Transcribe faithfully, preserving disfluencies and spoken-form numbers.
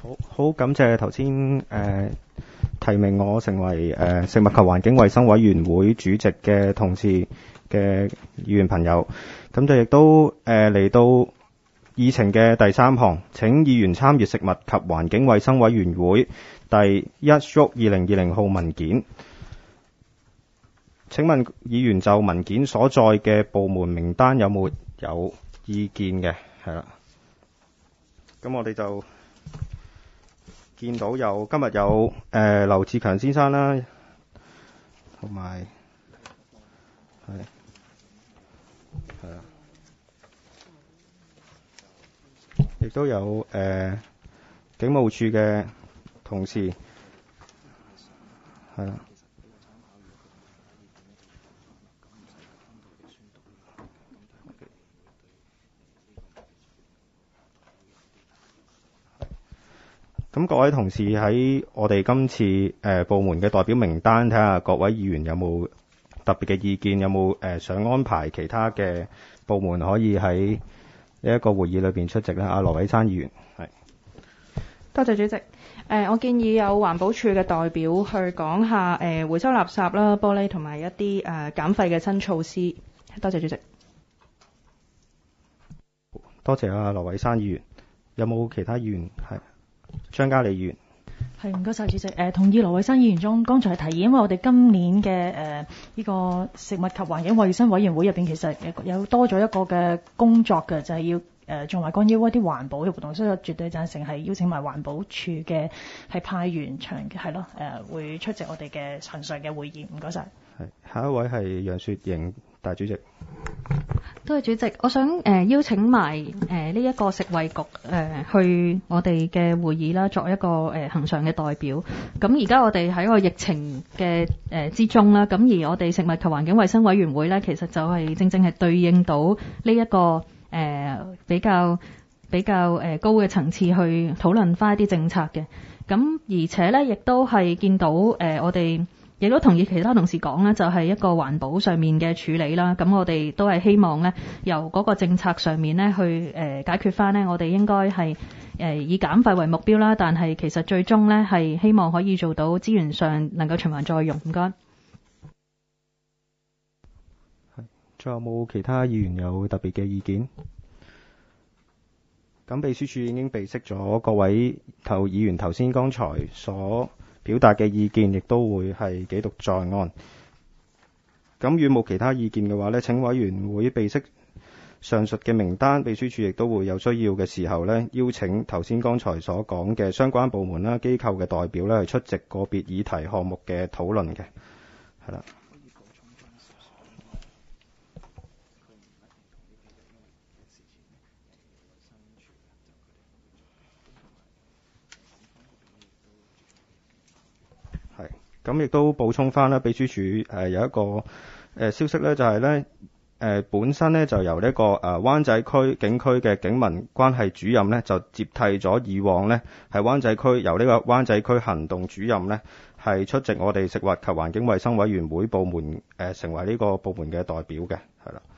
好好感謝頭先誒提名我成為誒、呃、食物及環境衛生委員會主席嘅同事嘅議員朋友，咁就亦都誒嚟、呃、到議程嘅第三項，請議員參閱食物及環境衛生委員會第一 stroke 二零二零號文件。請問議員就文件所在嘅部門名單有冇有意見嘅？係啦，咁我哋就見到有今日有誒劉志強先生啦，同埋係係啊，亦都有誒、呃、警務處嘅同事係啦。咁各位同事喺我哋今次誒、呃、部門嘅代表名單，睇下各位議員有冇特別嘅意見，有冇誒、呃、想安排其他嘅部門可以喺呢一個會議裏邊出席咧？阿羅偉珊議員係。 多謝主席。誒、呃，我建議有環保署嘅代表去講下誒、呃、回收垃圾啦、玻璃同埋一啲誒、呃、減廢嘅新措施。多謝主席。 多謝阿羅偉珊議員。有冇其他議員係？張嘉莉議員係，唔該晒主席。誒、呃，同意羅偉珊議員中剛才提議，因為我哋今年嘅誒呢個食物及環境衛生委員會入邊，其實有多咗一個嘅工作嘅，就係、是、要誒仲埋關於一啲環保嘅活動，所以我絕對贊成係邀請埋環保署嘅係派員場嘅係咯，誒、呃、會出席我哋嘅恆常嘅會議。唔該晒。 係，下一位係楊雪盈大主席。 多謝主席，我想誒、呃、邀請埋誒呢一個食衛局誒、呃、去我哋嘅會議啦，作一個誒、呃、恆常嘅代表。咁而家我哋喺個疫情嘅誒、呃、之中啦，咁而我哋食物及環境衛生委員會咧，其實就係正正係對應到呢一個誒、呃、比較比較誒高嘅層次去討論翻一啲政策嘅。咁而且咧，亦都係見到誒、呃、我哋。亦都同意其他同事講咧，就係一個環保上面嘅處理啦。咁我哋都係希望咧，由嗰個政策上面咧去誒、呃、解決翻咧，我哋應該係誒、呃、以減廢為目標啦。但係其實最終咧係希望可以做到資源上能夠循環再用。唔該。 係，仲有冇其他議員有特別嘅意見？咁秘書處已經備悉咗各位頭議員頭先剛才所表達嘅意見，亦都會係記錄在案。咁如冇其他意見嘅話呢，請委員會備悉上述嘅名單，秘書處亦都會有需要嘅時候呢，邀請頭先剛才所講嘅相關部門啦、機構嘅代表呢，去出席個別議題項目嘅討論嘅。係啦。咁亦都補充翻啦，秘書處誒、呃、有一個誒、呃、消息咧，就係咧誒本身咧就由呢、這個誒、呃、灣仔區警區嘅警民關係主任咧，就接替咗以往咧係灣仔區由呢個灣仔區行動主任咧係出席我哋食物及環境衛生委員會部門誒、呃、成為呢個部門嘅代表嘅，係啦。